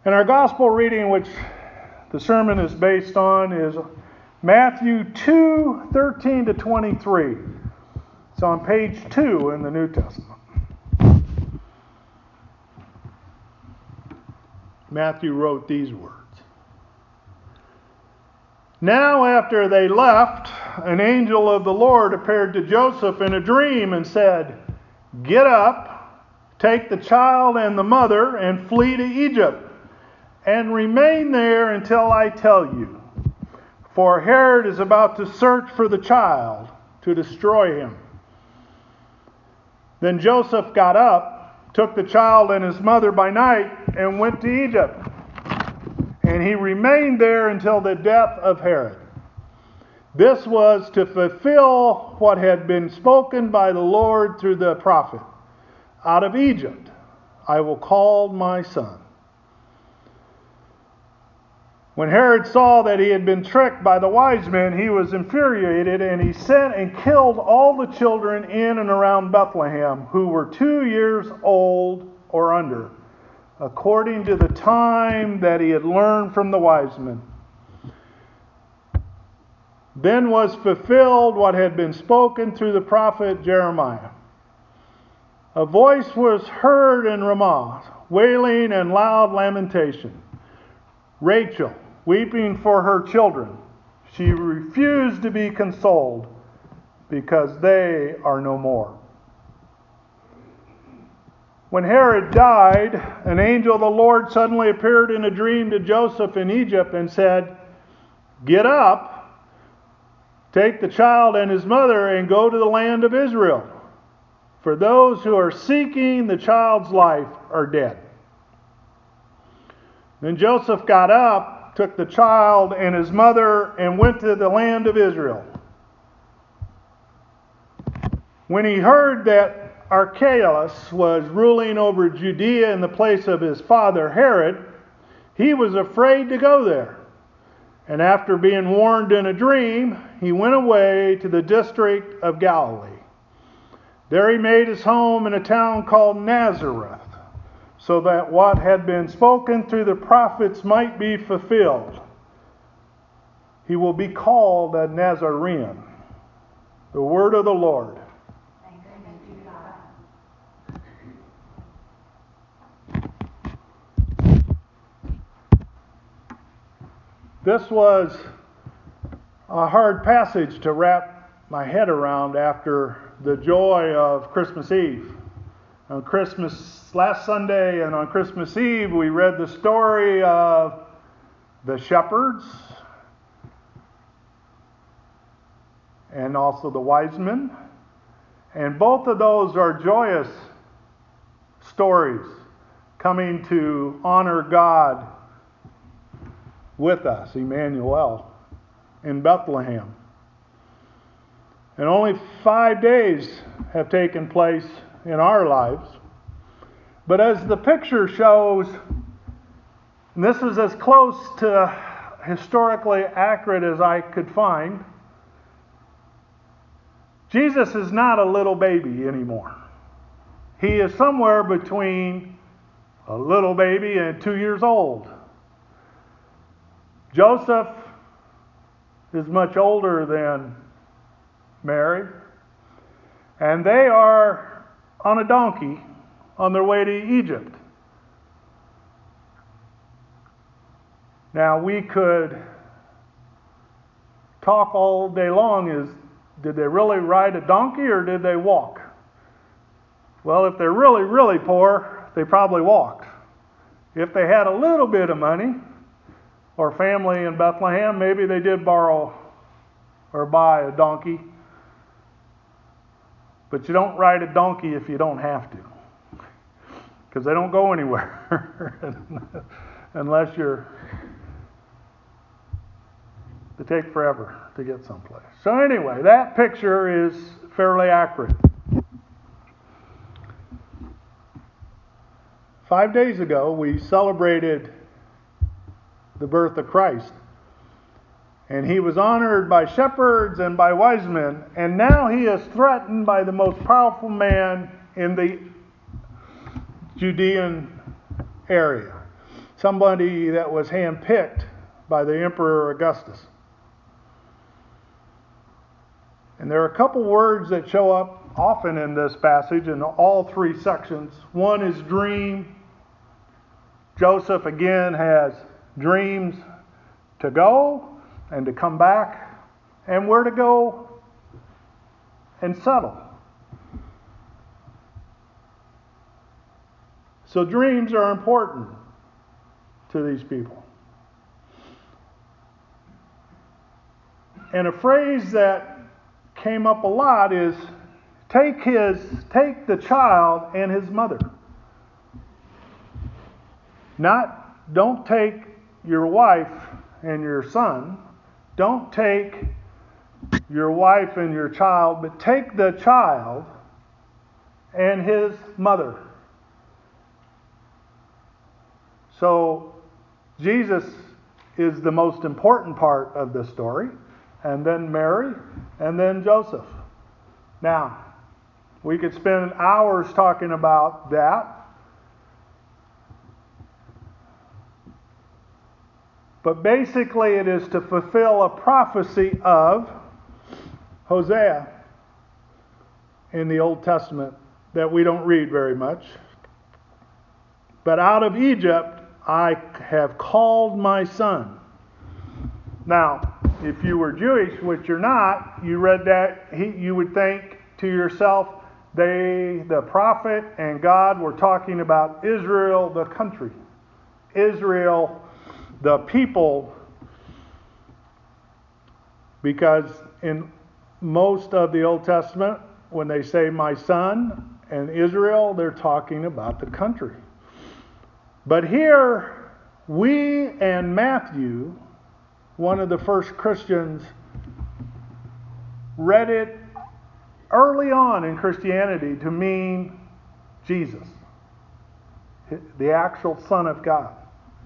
And our gospel reading, which the sermon is based on, is Matthew 2:13 to 23. It's on page 2 in the New Testament. Matthew wrote these words. Now after they left, an angel of the Lord appeared to Joseph in a dream and said, "Get up, take the child and the mother, and flee to Egypt, and remain there until I tell you. For Herod is about to search for the child to destroy him." Then Joseph got up, took the child and his mother by night, and went to Egypt. And he remained there until the death of Herod. This was to fulfill what had been spoken by the Lord through the prophet. "Out of Egypt I will call my son." When Herod saw that he had been tricked by the wise men, he was infuriated, and he sent and killed all the children in and around Bethlehem who were 2 years old or under, according to the time that he had learned from the wise men. Then was fulfilled what had been spoken through the prophet Jeremiah. A voice was heard in Ramah, wailing and loud lamentation. Rachel, weeping for her children. She refused to be consoled because they are no more. When Herod died, an angel of the Lord suddenly appeared in a dream to Joseph in Egypt and said, "Get up, take the child and his mother, and go to the land of Israel. For those who are seeking the child's life are dead." Then Joseph got up, took the child and his mother, and went to the land of Israel. When he heard that Archelaus was ruling over Judea in the place of his father Herod, he was afraid to go there. And after being warned in a dream, he went away to the district of Galilee. There he made his home in a town called Nazareth, so that what had been spoken through the prophets might be fulfilled. He will be called a Nazarene. The word of the Lord. This was a hard passage to wrap my head around after the joy of Christmas Eve. On last Sunday and on Christmas Eve, we read the story of the shepherds and also the wise men. And both of those are joyous stories coming to honor God with us, Emmanuel, in Bethlehem. And only 5 days have taken place in our lives. But as the picture shows, and this is as close to historically accurate as I could find, Jesus is not a little baby anymore. He is somewhere between a little baby and 2 years old. Joseph is much older than Mary, and they are on a donkey on their way to Egypt. Now we could talk all day long did they really ride a donkey or did they walk? Well, if they're really, really poor, they probably walked. If they had a little bit of money, or family in Bethlehem, maybe they did borrow or buy a donkey. But you don't ride a donkey if you don't have to, because they don't go anywhere unless they take forever to get someplace. So anyway, that picture is fairly accurate. 5 days ago, we celebrated the birth of Christ. And he was honored by shepherds and by wise men. And now he is threatened by the most powerful man in the Judean area. somebody that was handpicked by the Emperor Augustus. And there are a couple words that show up often in this passage in all three sections. One is dream. Joseph again has dreams to go and to come back, and where to go and settle. So dreams are important to these people. And a phrase that came up a lot is take the child and his mother. Don't take your wife and your son. Don't take your wife and your child, but take the child and his mother. So Jesus is the most important part of the story, and then Mary, and then Joseph. Now, we could spend hours talking about that. But basically it is to fulfill a prophecy of Hosea in the Old Testament that we don't read very much. But out of Egypt I have called my son. Now, if you were Jewish, which you're not, you read that, you would think to yourself, the prophet and God were talking about Israel, the country. Israel, the people, because in most of the Old Testament, when they say my son and Israel, they're talking about the country. But here, we and Matthew, one of the first Christians, read it early on in Christianity to mean Jesus, the actual Son of God.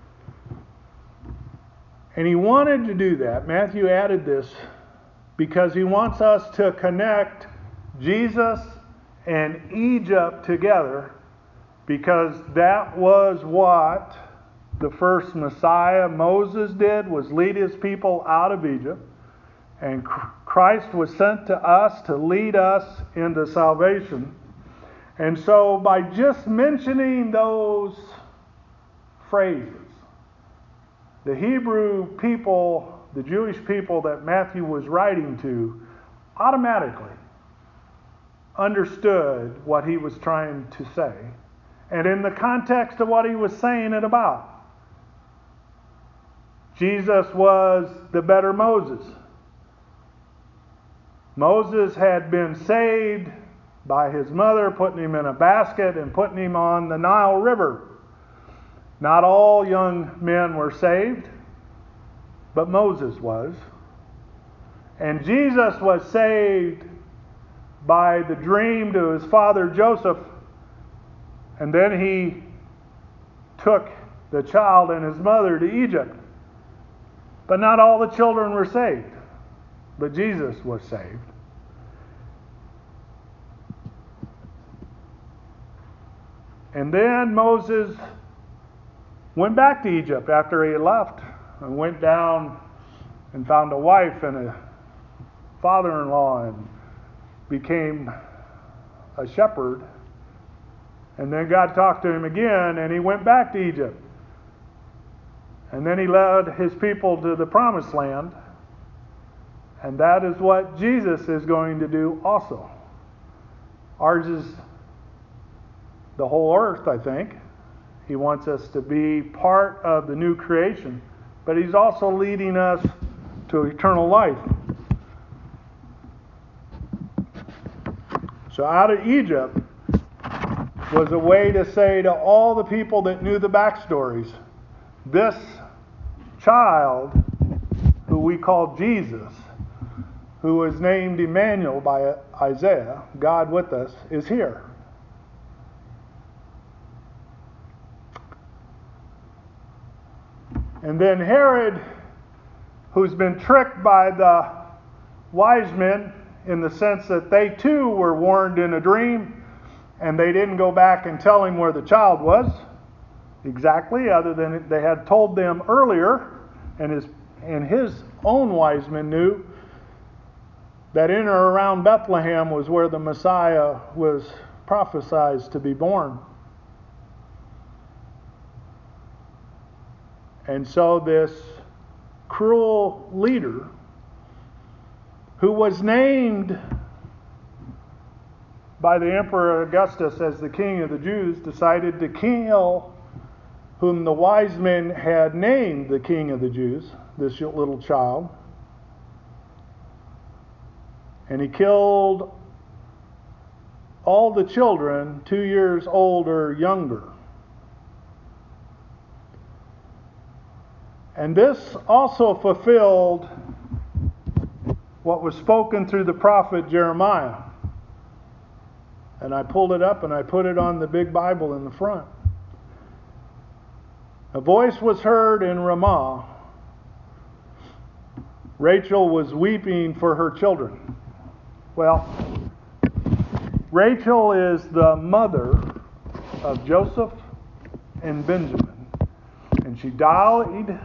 And he wanted to do that. Matthew added this because he wants us to connect Jesus and Egypt together, because that was what the first Messiah, Moses, did, was lead his people out of Egypt. And Christ was sent to us to lead us into salvation. And so by just mentioning those phrases, the Hebrew people, the Jewish people that Matthew was writing to, automatically understood what he was trying to say, and in the context of what he was saying it about. Jesus was the better Moses. Moses had been saved by his mother, putting him in a basket and putting him on the Nile River. Not all young men were saved, but Moses was. And Jesus was saved by the dream to his father Joseph, and then he took the child and his mother to Egypt. But not all the children were saved, but Jesus was saved. And then Moses went back to Egypt after he had left, and went down and found a wife and a father-in-law and became a shepherd. And then God talked to him again, and he went back to Egypt. And then he led his people to the promised land. And that is what Jesus is going to do also. Ours is the whole earth, I think. He wants us to be part of the new creation, but he's also leading us to eternal life. So out of Egypt was a way to say to all the people that knew the backstories, this child, who we call Jesus, who was named Emmanuel by Isaiah, God with us, is here. And then Herod, who's been tricked by the wise men in the sense that they too were warned in a dream, and they didn't go back and tell him where the child was. exactly, other than they had told them earlier, and his own wise men knew that in or around Bethlehem was where the Messiah was prophesied to be born. And so this cruel leader, who was named by the Emperor Augustus as the King of the Jews, decided to kill whom the wise men had named the King of the Jews, this little child. And he killed all the children 2 years old or younger. And this also fulfilled what was spoken through the prophet Jeremiah. And I pulled it up and I put it on the big Bible in the front. A voice was heard in Ramah. Rachel was weeping for her children. Well, Rachel is the mother of Joseph and Benjamin. And she died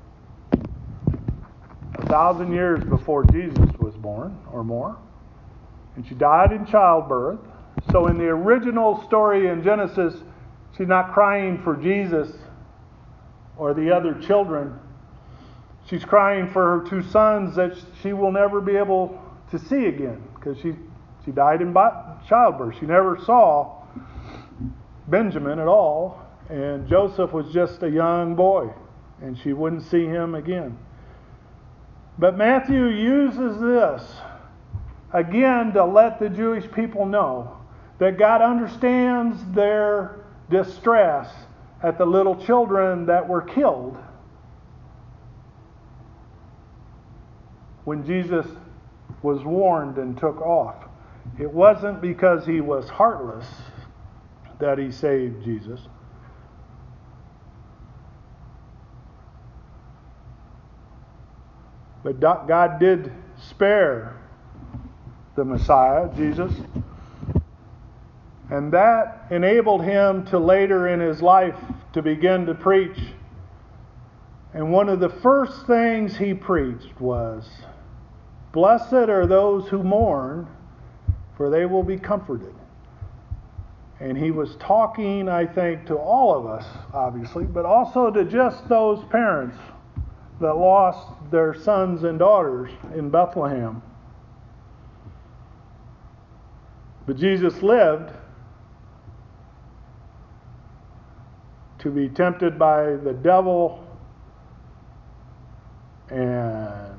1,000 years before Jesus was born, or more. And she died in childbirth. So in the original story in Genesis, she's not crying for Jesus or the other children. She's crying for her 2 sons that she will never be able to see again, because she died in childbirth. She never saw Benjamin at all, and Joseph was just a young boy, and she wouldn't see him again. But Matthew uses this again to let the Jewish people know that God understands their distress at the little children that were killed when Jesus was warned and took off. It wasn't because he was heartless that he saved Jesus. But God did spare the Messiah, Jesus. And that enabled him to later in his life to begin to preach. And one of the first things he preached was, "Blessed are those who mourn, for they will be comforted." And he was talking, I think, to all of us, obviously, but also to just those parents that lost their sons and daughters in Bethlehem. But Jesus lived to be tempted by the devil and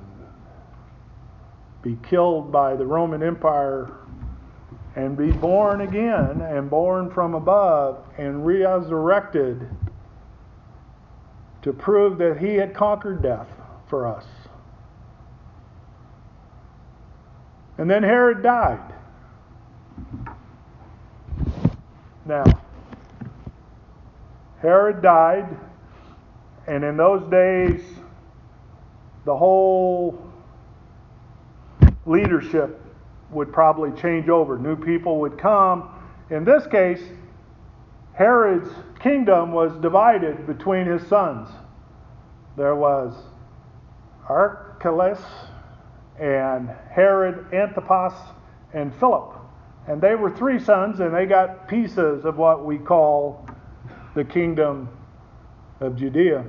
be killed by the Roman Empire and be born again and born from above and resurrected to prove that he had conquered death for us. And then Herod died. Now, Herod died, and in those days, the whole leadership would probably change over. New people would come. In this case, Herod's kingdom was divided between his sons. There was Archelaus and Herod Antipas and Philip. And they were 3 sons, and they got pieces of what we call the kingdom of Judea.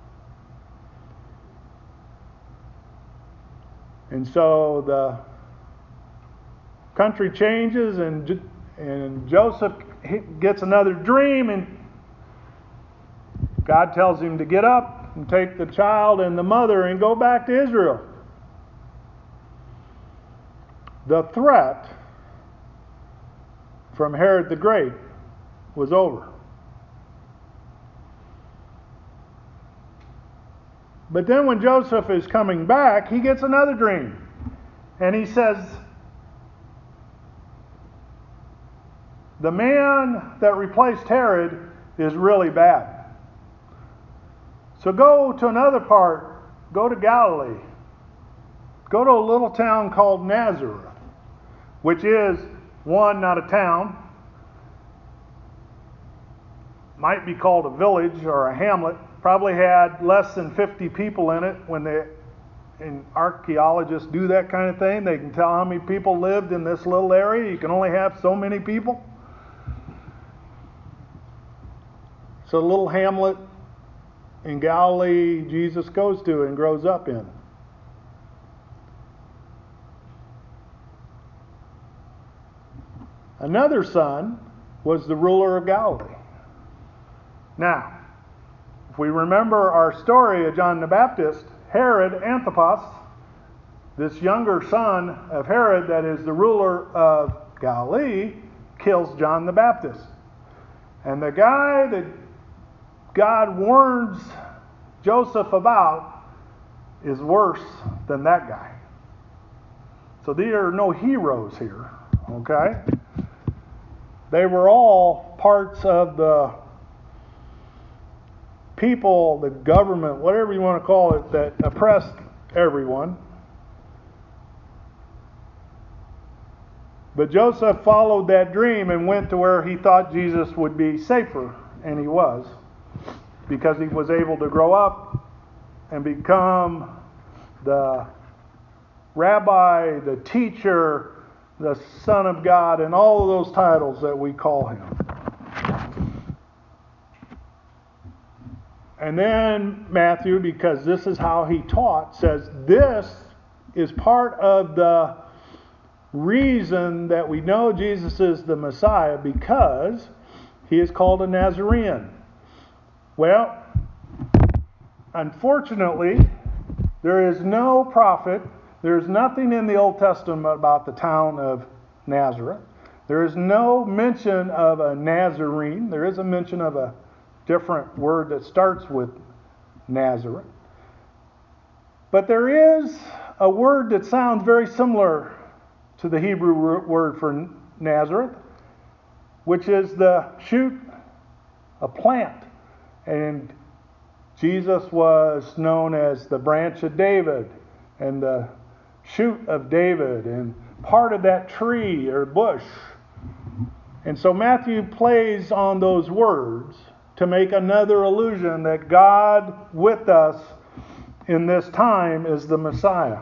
And so the country changes, and Joseph gets another dream, and God tells him to get up and take the child and the mother and go back to Israel. The threat from Herod the Great was over. But then when Joseph is coming back, he gets another dream. And he says, the man that replaced Herod is really bad. So go to another part, go to Galilee. Go to a little town called Nazareth, which is, one, not a town, might be called a village or a hamlet, probably had less than 50 people in it. And archaeologists do that kind of thing. They can tell how many people lived in this little area. You can only have so many people. So a little hamlet in Galilee Jesus goes to and grows up in. Another son was the ruler of Galilee. Now, if we remember our story of John the Baptist, Herod Antipas, this younger son of Herod that is the ruler of Galilee, kills John the Baptist. And the guy that God warns Joseph about is worse than that guy. So there are no heroes here, okay? They were all parts of the people, the government, whatever you want to call it, that oppressed everyone. But Joseph followed that dream and went to where he thought Jesus would be safer, and he was, because he was able to grow up and become the rabbi, the teacher, the Son of God, and all of those titles that we call him. And then Matthew, because this is how he taught, says this is part of the reason that we know Jesus is the Messiah, because he is called a Nazarene. Well, unfortunately, there is no prophet, there's nothing in the Old Testament about the town of Nazareth. There is no mention of a Nazarene. There is a mention of a different word that starts with Nazareth. But there is a word that sounds very similar to the Hebrew word for Nazareth, which is the shoot, a plant. And Jesus was known as the branch of David and the shoot of David and part of that tree or bush. And so Matthew plays on those words to make another illusion that God with us in this time is the Messiah.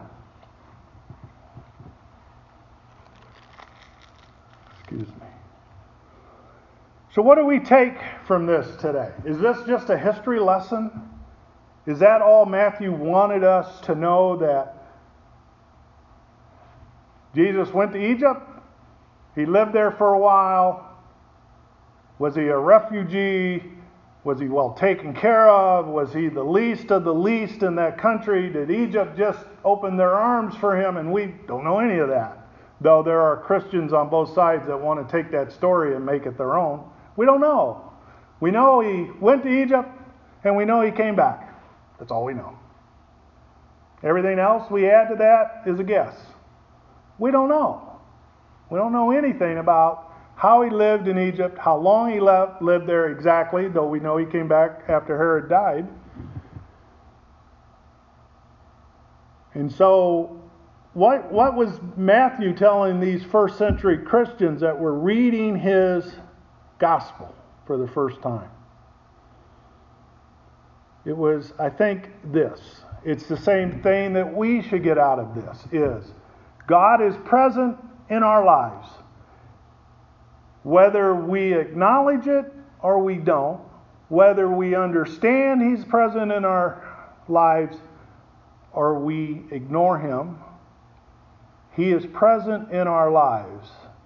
Excuse me. So what do we take from this today? Is this just a history lesson? Is that all Matthew wanted us to know, that Jesus went to Egypt? He lived there for a while. Was he a refugee? Was he well taken care of? Was he the least of the least in that country? Did Egypt just open their arms for him? And we don't know any of that. Though there are Christians on both sides that want to take that story and make it their own. We don't know. We know he went to Egypt, and we know he came back. That's all we know. Everything else we add to that is a guess. We don't know. We don't know anything about how he lived in Egypt, how long he lived there exactly, though we know he came back after Herod died. And so, what was Matthew telling these first century Christians that were reading his gospel for the first time? It was, I think, this. It's the same thing that we should get out of this, is God is present in our lives. Whether we acknowledge it or we don't, whether we understand he's present in our lives or we ignore him, he is present in our lives.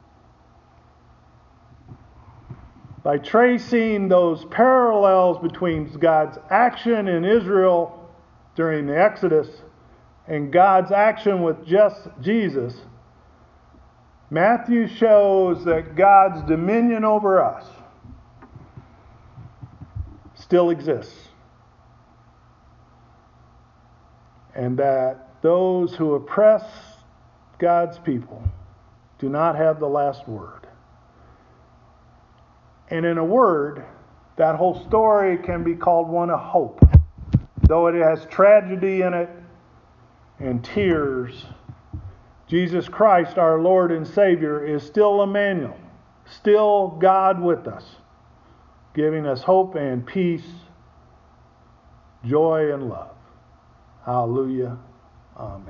By tracing those parallels between God's action in Israel during the Exodus and God's action with just Jesus, Matthew shows that God's dominion over us still exists. And that those who oppress God's people do not have the last word. And in a word, that whole story can be called one of hope. Though it has tragedy in it and tears, Jesus Christ, our Lord and Savior, is still Emmanuel, still God with us. giving us hope and peace, joy and love. Hallelujah. Amen.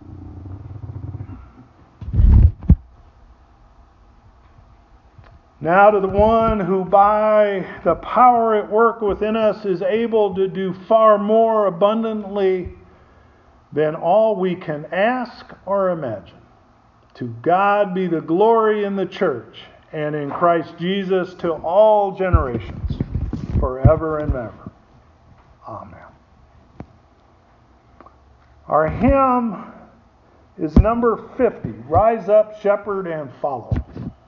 Now to the one who by the power at work within us is able to do far more abundantly than all we can ask or imagine. To God be the glory in the church and in Christ Jesus to all generations, forever and ever. Amen. Our hymn is number 50, Rise Up, Shepherd, and Follow.